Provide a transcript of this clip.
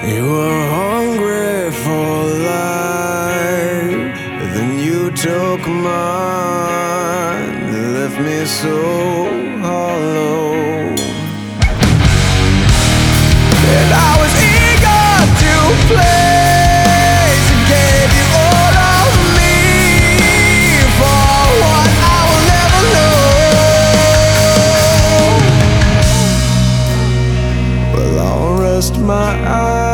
You were hungry for life, then you took mine, left me so hollow. And I was eager to play, so gave you all of me for what I will never know. Well, I'll rest my eyes